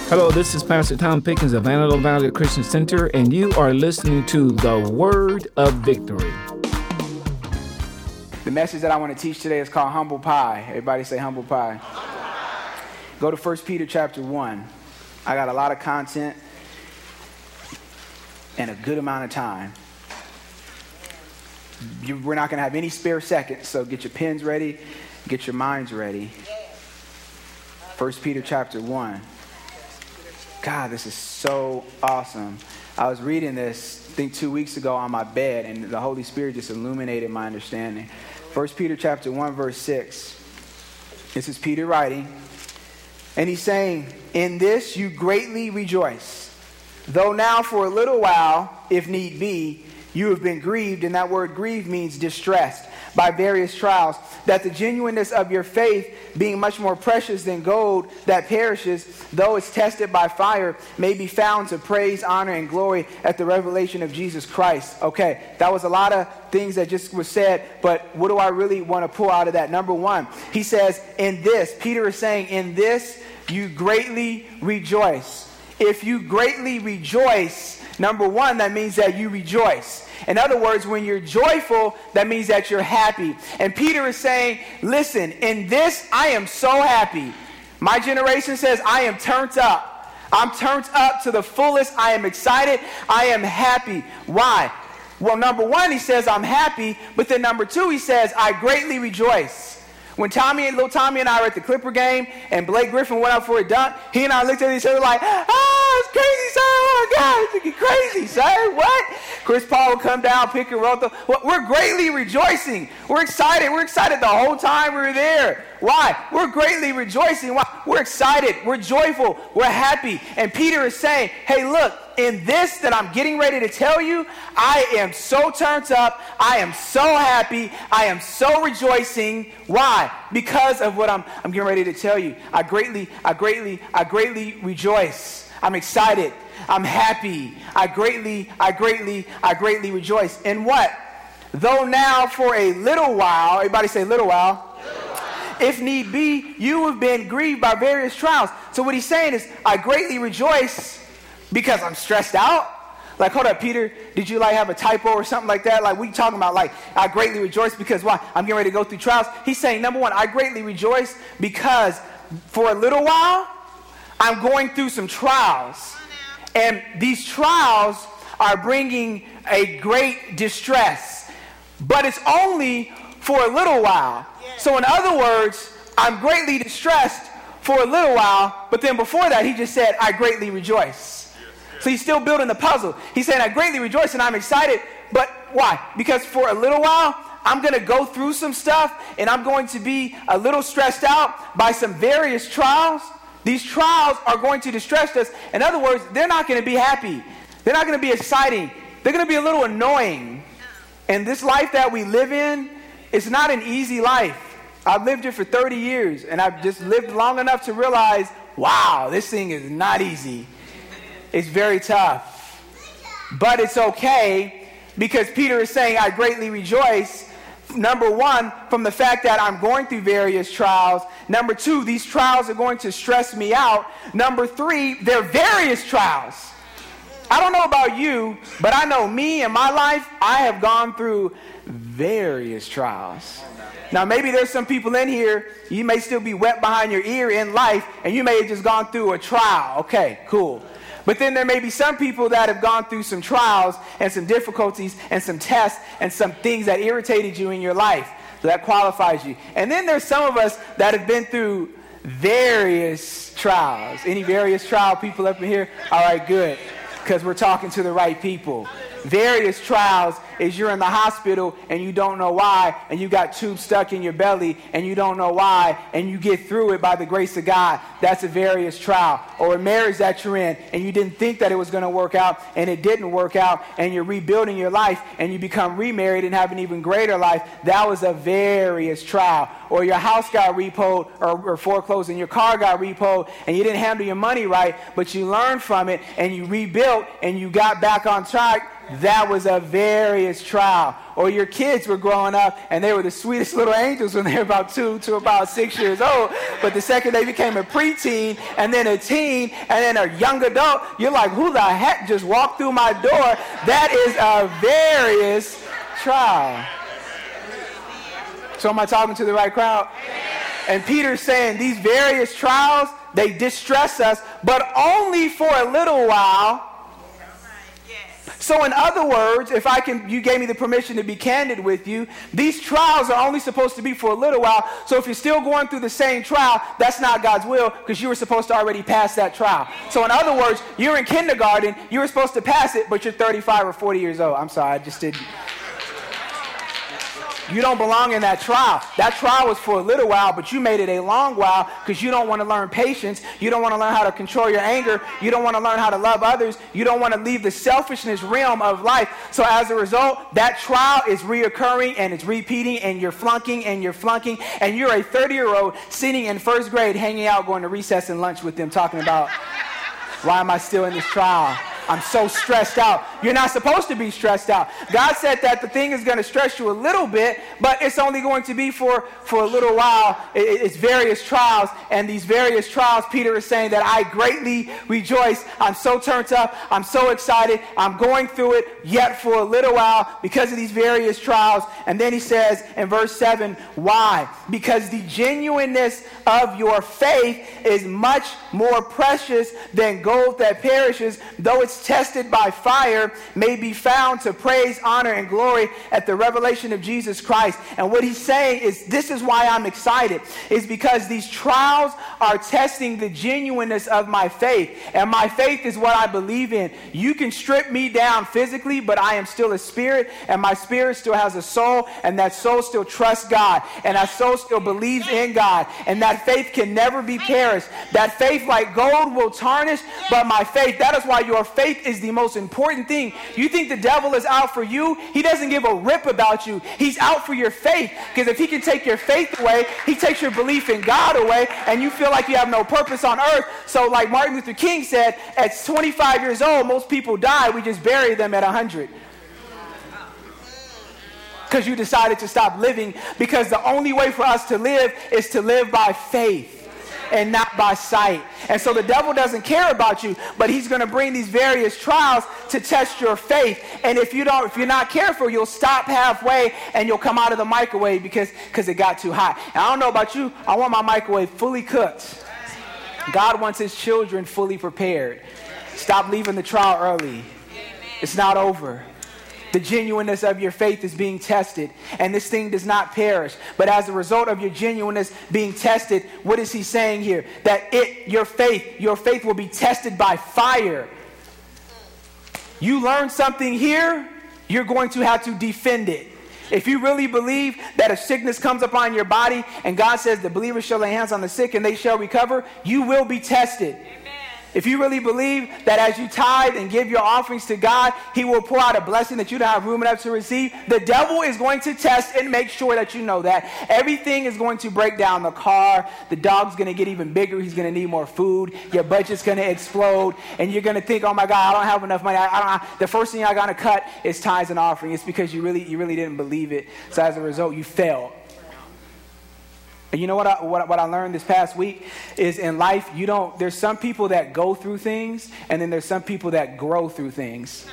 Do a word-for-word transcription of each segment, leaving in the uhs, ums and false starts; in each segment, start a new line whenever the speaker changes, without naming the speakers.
Hello, this is Pastor Tom Pickens of Antelope Valley Christian Center, and you are listening to The Word of Victory.
The message that I want to teach today is called Humble Pie. Everybody say Humble Pie. Humble Pie. Go to First Peter chapter one. I got a lot of content and a good amount of time. You, we're not going to have any spare seconds, so get your pens ready, get your minds ready. First Peter chapter one. God, this is so awesome. I was reading this, I think two weeks ago on my bed, and the Holy Spirit just illuminated my understanding. First Peter chapter one, verse six. This is Peter writing. And he's saying, "In this you greatly rejoice, though now for a little while, if need be, you have been grieved," and that word grieved means distressed, "by various trials, that the genuineness of your faith, being much more precious than gold that perishes, though it's tested by fire, may be found to praise, honor, and glory at the revelation of Jesus Christ." Okay, that was a lot of things that just were said, but what do I really want to pull out of that? Number one, he says, in this, Peter is saying, in this you greatly rejoice. If you greatly rejoice, number one, that means that you rejoice. In other words, when you're joyful, that means that you're happy. And Peter is saying, listen, in this, I am so happy. My generation says, I am turned up. I'm turned up to the fullest. I am excited. I am happy. Why? Well, number one, he says, I'm happy. But then number two, he says, I greatly rejoice. When Tommy and little Tommy and I were at the Clipper game and Blake Griffin went up for a dunk, he and I looked at each other like, oh, it's crazy, sir. Oh, my God, it's looking crazy, sir. What? Chris Paul would come down, pick and roll. The, well, we're greatly rejoicing. We're excited. We're excited the whole time we were there. Why? We're greatly rejoicing. Why? We're excited. We're joyful. We're happy. And Peter is saying, hey, look, in this that I'm getting ready to tell you, I am so turned up. I am so happy. I am so rejoicing. Why? Because of what I'm, I'm getting ready to tell you. I greatly, I greatly, I greatly rejoice. I'm excited. I'm happy. I greatly, I greatly, I greatly rejoice. In what? Though now for a little while, everybody say little while. Little while. If need be, you have been grieved by various trials. So what he's saying is, I greatly rejoice because I'm stressed out. Like, hold up, Peter, did you like have a typo or something like that? Like, we talking about like, I greatly rejoice because why? I'm getting ready to go through trials. He's saying, number one, I greatly rejoice because for a little while, I'm going through some trials. And these trials are bringing a great distress. But it's only for a little while. So in other words, I'm greatly distressed for a little while. But then before that, he just said, I greatly rejoice. So he's still building the puzzle. He's saying, I greatly rejoice and I'm excited. But why? Because for a little while, I'm going to go through some stuff and I'm going to be a little stressed out by some various trials. These trials are going to distress us. In other words, they're not going to be happy. They're not going to be exciting. They're going to be a little annoying. And this life that we live in, it's not an easy life. I've lived it for thirty years, and I've just lived long enough to realize, wow, this thing is not easy. It's very tough. But it's okay, because Peter is saying, I greatly rejoice. Number one, from the fact that I'm going through various trials. Number two, these trials are going to stress me out. Number three, they're various trials. I don't know about you, but I know me in my life, I have gone through various trials. Now, maybe there's some people in here, you may still be wet behind your ear in life, and you may have just gone through a trial. Okay, cool. But then there may be some people that have gone through some trials and some difficulties and some tests and some things that irritated you in your life. So that qualifies you. And then there's some of us that have been through various trials. Any various trial people up in here? All right, good. Because we're talking to the right people. Various trials is you're in the hospital and you don't know why, and you got tubes stuck in your belly and you don't know why, and you get through it by the grace of God. That's a various trial. Or a marriage that you're in and you didn't think that it was going to work out and it didn't work out, and you're rebuilding your life and you become remarried and have an even greater life. That was a various trial. Or your house got repoed or, or foreclosed and your car got repoed and you didn't handle your money right, but you learned from it and you rebuilt and you got back on track. That was a various trial. Or your kids were growing up and they were the sweetest little angels when they were about two to about six years old. But the second they became a preteen and then a teen and then a young adult, you're like, who the heck just walked through my door? That is a various trial. So am I talking to the right crowd? And Peter's saying these various trials, they distress us, but only for a little while. So in other words, if I can, you gave me the permission to be candid with you, these trials are only supposed to be for a little while. So if you're still going through the same trial, that's not God's will, because you were supposed to already pass that trial. So in other words, you're in kindergarten, you were supposed to pass it, but you're thirty-five or forty years old. I'm sorry, I just didn't. You don't belong in that trial. That trial was for a little while, but you made it a long while because you don't want to learn patience. You don't want to learn how to control your anger. You don't want to learn how to love others. You don't want to leave the selfishness realm of life. So as a result, that trial is reoccurring and it's repeating and you're flunking and you're flunking and you're a thirty-year-old sitting in first grade hanging out, going to recess and lunch with them talking about, why am I still in this trial? I'm so stressed out. You're not supposed to be stressed out. God said that the thing is going to stress you a little bit, but it's only going to be for, for a little while. It, it's various trials, and these various trials, Peter is saying that I greatly rejoice. I'm so turned up. I'm so excited. I'm going through it yet for a little while because of these various trials. And then he says in verse seven, why? Because the genuineness of your faith is much more precious than gold that perishes, though it's tested by fire, may be found to praise, honor, and glory at the revelation of Jesus Christ. And what he's saying is, this is why I'm excited, is because these trials are testing the genuineness of my faith. And my faith is what I believe in. You can strip me down physically, but I am still a spirit, and my spirit still has a soul, and that soul still trusts God, and that soul still believes in God, and that faith can never be perished. That faith, like gold, will tarnish, but my faith, that is why your faith is the most important thing. You think the devil is out for you? He doesn't give a rip about you. He's out for your faith, because if he can take your faith away, he takes your belief in God away, and you feel like you have no purpose on earth. So like Martin Luther King said, at twenty-five years old, most people die. We just bury them at one hundred. Because you decided to stop living, because the only way for us to live is to live by faith and not by sight. And so the devil doesn't care about you, but he's going to bring these various trials to test your faith. And if you don't, if you're not careful, you'll stop halfway and you'll come out of the microwave because because it got too hot. And I don't know about you, I want my microwave fully cooked. God wants his children fully prepared. Stop leaving the trial early. It's not over. The genuineness of your faith is being tested, and this thing does not perish. But as a result of your genuineness being tested, what is he saying here? That it, your faith, your faith will be tested by fire. You learn something here, you're going to have to defend it. If you really believe that a sickness comes upon your body, and God says the believers shall lay hands on the sick and they shall recover, you will be tested. If you really believe that as you tithe and give your offerings to God, he will pour out a blessing that you don't have room enough to receive, the devil is going to test and make sure that you know that. Everything is going to break down. The car, the dog's going to get even bigger. He's going to need more food. Your budget's going to explode. And you're going to think, oh my God, I don't have enough money. I, I don't, the first thing I got to cut is tithes and offering. It's because you really, you really didn't believe it. So as a result, you failed. And you know what I, what, what I learned this past week is in life, you don't, there's some people that go through things, and then there's some people that grow through things.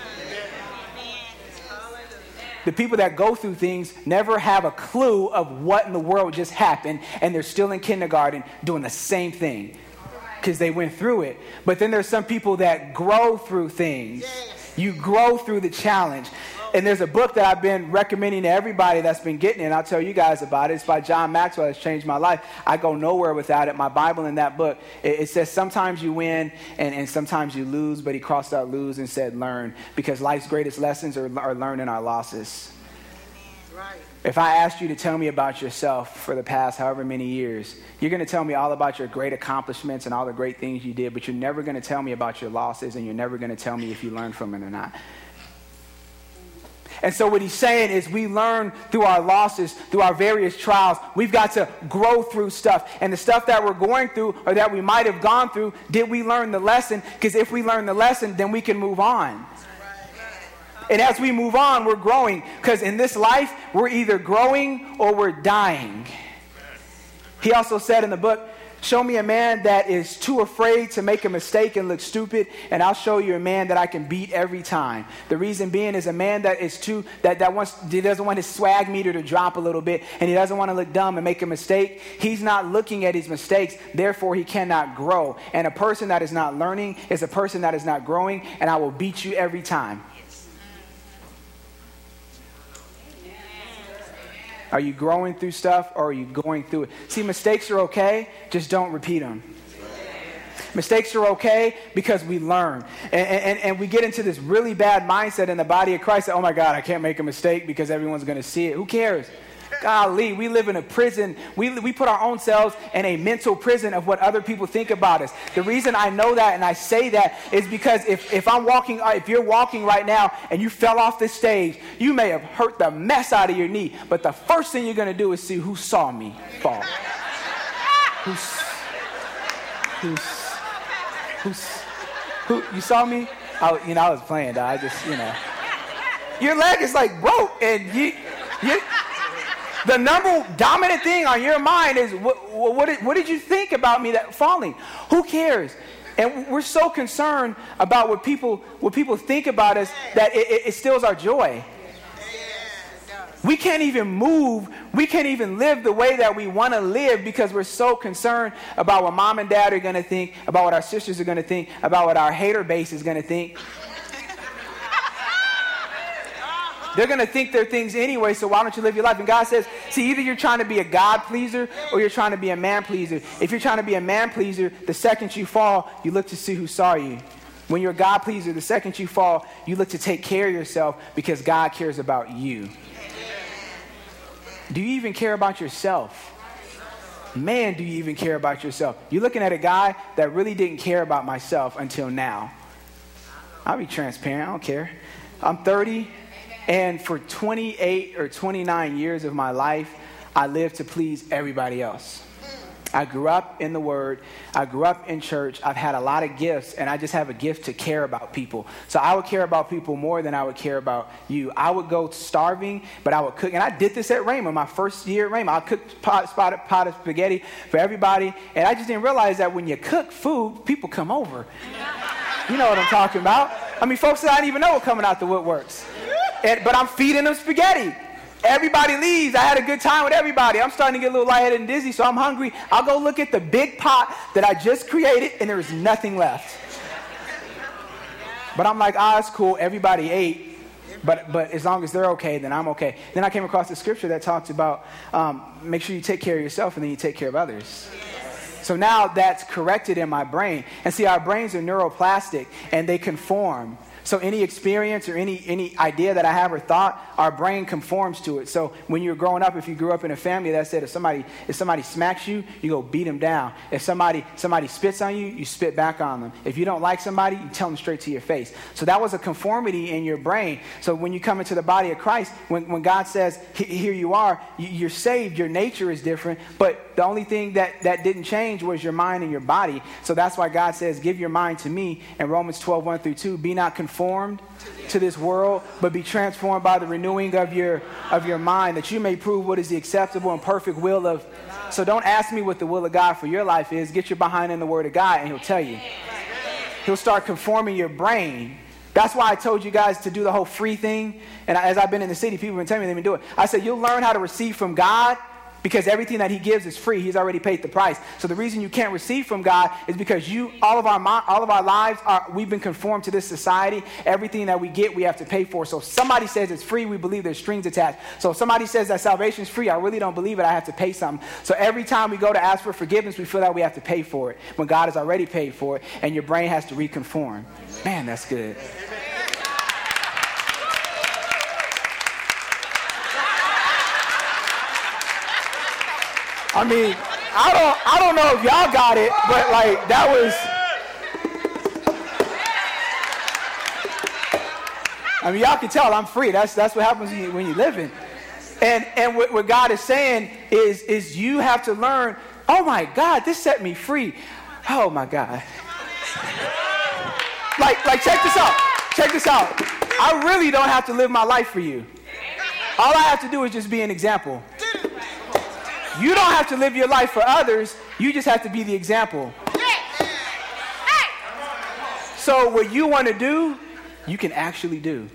The people that go through things never have a clue of what in the world just happened, and they're still in kindergarten doing the same thing because they went through it. But then there's some people that grow through things. You grow through the challenge. And there's a book that I've been recommending to everybody that's been getting it, and I'll tell you guys about it. It's by John Maxwell. It's changed my life. I go nowhere without it. My Bible in that book, it, it says sometimes you win and, and sometimes you lose, but he crossed out lose and said learn, because life's greatest lessons are, are learned in our losses. Right. If I asked you to tell me about yourself for the past however many years, you're going to tell me all about your great accomplishments and all the great things you did, but you're never going to tell me about your losses, and you're never going to tell me if you learned from it or not. And so what he's saying is we learn through our losses, through our various trials. We've got to grow through stuff. And the stuff that we're going through or that we might have gone through, did we learn the lesson? Because if we learn the lesson, then we can move on. And as we move on, we're growing, because in this life, we're either growing or we're dying. He also said in the book, show me a man that is too afraid to make a mistake and look stupid, and I'll show you a man that I can beat every time. The reason being is a man that is too, that, that wants, he doesn't want his swag meter to drop a little bit, and he doesn't want to look dumb and make a mistake. He's not looking at his mistakes, therefore he cannot grow. And a person that is not learning is a person that is not growing, and I will beat you every time. Are you growing through stuff, or are you going through it? See, mistakes are okay, just don't repeat them. Mistakes are okay because we learn. And, and, and we get into this really bad mindset in the body of Christ that, oh my God, I can't make a mistake because everyone's going to see it. Who cares? Golly, we live in a prison. We, we put our own selves in a mental prison of what other people think about us. The reason I know that and I say that is because if, if I'm walking, if you're walking right now and you fell off the stage, you may have hurt the mess out of your knee. But the first thing you're going to do is see who saw me fall. Who's, who's, who's, who, you saw me? I, you know, I was playing, dog. I just, you know. Your leg is like broke and you, you, the number dominant thing on your mind is, what, what, did, what did you think about me that falling? Who cares? And we're so concerned about what people, what people think about us that it, it, it steals our joy. We can't even move. We can't even live the way that we want to live because we're so concerned about what mom and dad are going to think, about what our sisters are going to think, about what our hater base is going to think. They're going to think their things anyway, so why don't you live your life? And God says, see, either you're trying to be a God pleaser or you're trying to be a man pleaser. If you're trying to be a man pleaser, the second you fall, you look to see who saw you. When you're a God pleaser, the second you fall, you look to take care of yourself because God cares about you. Do you even care about yourself? Man, do you even care about yourself? You're looking at a guy that really didn't care about myself until now. I'll be transparent. I don't care. I'm thirty. And for twenty-eight or twenty-nine years of my life, I lived to please everybody else. I grew up in the Word. I grew up in church. I've had a lot of gifts, and I just have a gift to care about people. So I would care about people more than I would care about you. I would go starving, but I would cook. And I did this at Rhema, my first year at Rhema. I cooked pot, pot, pot of spaghetti for everybody. And I just didn't realize that when you cook food, people come over. You know what I'm talking about. I mean, folks that I didn't even know were coming out the woodworks. And, but I'm feeding them spaghetti. Everybody leaves. I had a good time with everybody. I'm starting to get a little lightheaded and dizzy, so I'm hungry. I'll go look at the big pot that I just created, and there is nothing left. But I'm like, ah, it's cool. Everybody ate. But but as long as they're okay, then I'm okay. Then I came across the scripture that talks about um, make sure you take care of yourself and then you take care of others. So now that's corrected in my brain. And see, our brains are neuroplastic, and they conform. So any experience or any any idea that I have or thought, our brain conforms to it. So when you're growing up, if you grew up in a family that said if somebody if somebody smacks you, you go beat them down. If somebody somebody spits on you, you spit back on them. If you don't like somebody, you tell them straight to your face. So that was a conformity in your brain. So when you come into the body of Christ, when, when God says, here you are, you're saved, your nature is different, but the only thing that, that didn't change was your mind and your body. So that's why God says, give your mind to me. In Romans twelve, one through two, be not conformed to this world, but be transformed by the renewing of your of your mind, that you may prove what is the acceptable and perfect will of. So don't ask me what the will of God for your life is. Get your behind in the Word of God, and He'll tell you. He'll start conforming your brain. That's why I told you guys to do the whole free thing. And as I've been in the city, people have been telling me they've been doing it. I said, you'll learn how to receive from God because everything that He gives is free. He's already paid the price. So the reason you can't receive from God is because you, all of our all of our lives, are we've been conformed to this society. Everything that we get, we have to pay for. So if somebody says it's free, we believe there's strings attached. So if somebody says that salvation is free, I really don't believe it. I have to pay something. So every time we go to ask for forgiveness, we feel that we have to pay for it when God has already paid for it, and your brain has to reconform. Man, that's good. I mean, I don't I don't know if y'all got it, but like that was I mean, y'all can tell I'm free. That's that's what happens when you when you live in. And and what, what God is saying is is you have to learn, oh my God, this set me free. Oh my God. Like like check this out. Check this out. I really don't have to live my life for you. All I have to do is just be an example. You don't have to live your life for others. You just have to be the example. So what you want to do, you can actually do.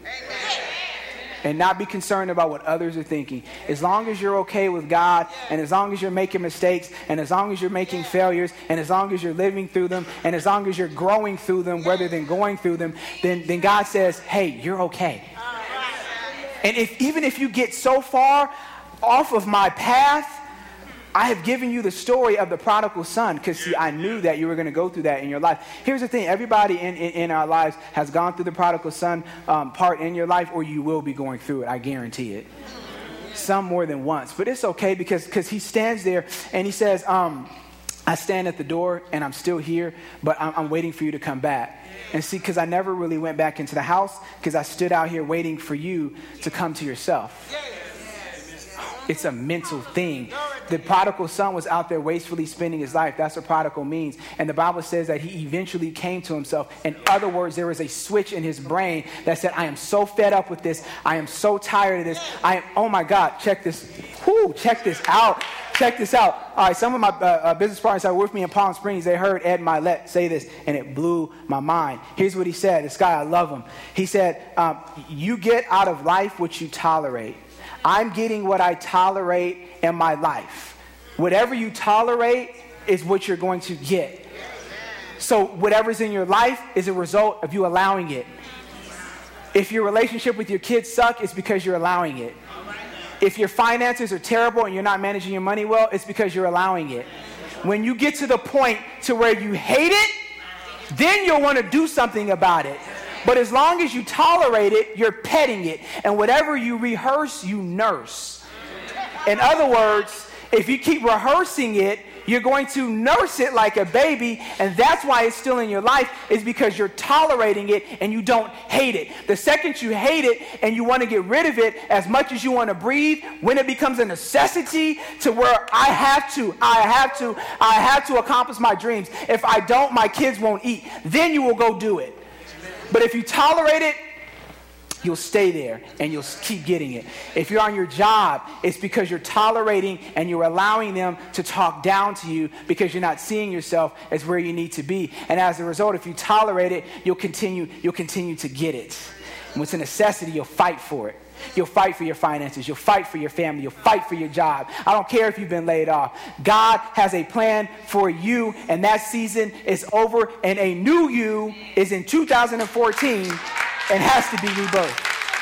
And not be concerned about what others are thinking. As long as you're okay with God, and as long as you're making mistakes, and as long as you're making failures, and as long as you're living through them, and as long as you're growing through them rather than going through them, then, then God says, hey, you're okay. And if even if you get so far off of my path, I have given you the story of the prodigal son, because see, I knew that you were going to go through that in your life. Here's the thing. Everybody in, in, in our lives has gone through the prodigal son um, part in your life, or you will be going through it. I guarantee it. Some more than once. But it's okay, because because he stands there and he says, um, I stand at the door and I'm still here, but I'm, I'm waiting for you to come back. And see, because I never really went back into the house, because I stood out here waiting for you to come to yourself. It's a mental thing. The prodigal son was out there wastefully spending his life. That's what prodigal means. And the Bible says that he eventually came to himself. In other words, there was a switch in his brain that said, I am so fed up with this. I am so tired of this. I am, oh my God, check this. Whoo, check this out. Check this out. All right, some of my uh, uh, business partners that were with me in Palm Springs, they heard Ed Milet say this, and it blew my mind. Here's what he said. This guy, I love him. He said, um, you get out of life what you tolerate. I'm getting what I tolerate in my life. Whatever you tolerate is what you're going to get. So whatever's in your life is a result of you allowing it. If your relationship with your kids suck, it's because you're allowing it. If your finances are terrible and you're not managing your money well, it's because you're allowing it. When you get to the point to where you hate it, then you'll want to do something about it. But as long as you tolerate it, you're petting it. And whatever you rehearse, you nurse. In other words, if you keep rehearsing it, you're going to nurse it like a baby. And that's why it's still in your life, is because you're tolerating it and you don't hate it. The second you hate it and you want to get rid of it as much as you want to breathe, when it becomes a necessity to where I have to, I have to, I have to accomplish my dreams. If I don't, my kids won't eat. Then you will go do it. But if you tolerate it, you'll stay there and you'll keep getting it. If you're on your job, it's because you're tolerating and you're allowing them to talk down to you because you're not seeing yourself as where you need to be. And as a result, if you tolerate it, you'll continue, you'll continue to get it. And what's a necessity, you'll fight for it. You'll fight for your finances. You'll fight for your family. You'll fight for your job. I don't care if you've been laid off. God has a plan for you, and that season is over, and a new you is in two thousand fourteen and has to be rebirthed.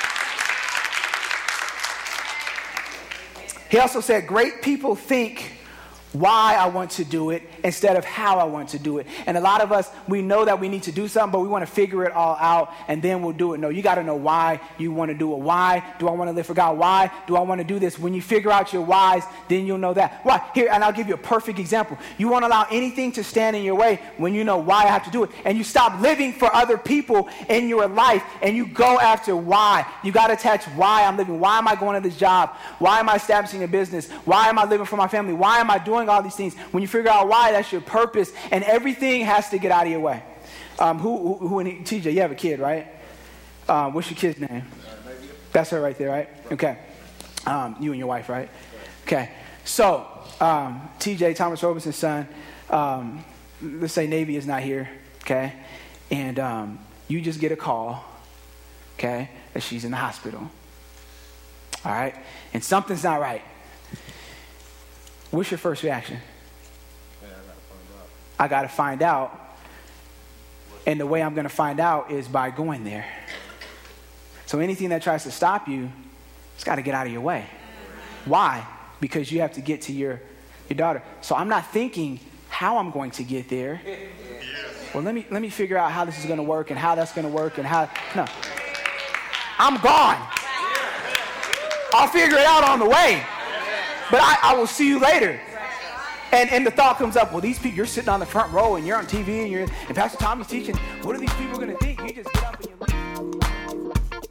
He also said, great people think why I want to do it instead of how I want to do it. And a lot of us, we know that we need to do something, but we want to figure it all out and then we'll do it. No, you got to know why you want to do it. Why do I want to live for God? Why do I want to do this? When you figure out your whys, then you'll know that. Why? Here, and I'll give you a perfect example. You won't allow anything to stand in your way when you know why I have to do it. And you stop living for other people in your life and you go after why. You got to attach why I'm living. Why am I going to this job? Why am I establishing a business? Why am I living for my family? Why am I doing all these things? When you figure out why, that's your purpose, and everything has to get out of your way. Um, who, who, who in, T J, you have a kid, right? Um, what's your kid's name? That's her right there, right? Okay. Um, you and your wife, right? Okay. So, um, T J, Thomas Robinson's son, um, let's say Navy is not here, okay? And um, you just get a call, okay, that she's in the hospital. All right? And something's not right. What's your first reaction? Yeah, I got to find out. I got to find out. And the way I'm going to find out is by going there. So anything that tries to stop you, it's got to get out of your way. Why? Because you have to get to your, your daughter. So I'm not thinking how I'm going to get there. Well, let me let me figure out how this is going to work and how that's going to work and how. No. I'm gone. I'll figure it out on the way. But I, I will see you later. And and the thought comes up, well, these people, you're sitting on the front row and you're on T V and you're and Pastor Tommy's teaching. What are these people going to think? You just get up and you leave.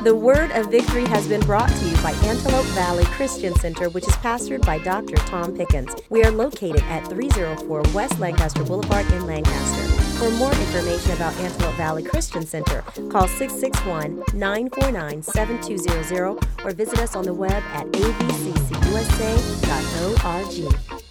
The Word of Victory has been brought to you by Antelope Valley Christian Center, which is pastored by Doctor Tom Pickens. We are located at three oh four West Lancaster Boulevard in Lancaster. For more information about Antelope Valley Christian Center, call six six one, nine four nine, seven two zero zero or visit us on the web at a v c c u s a dot org.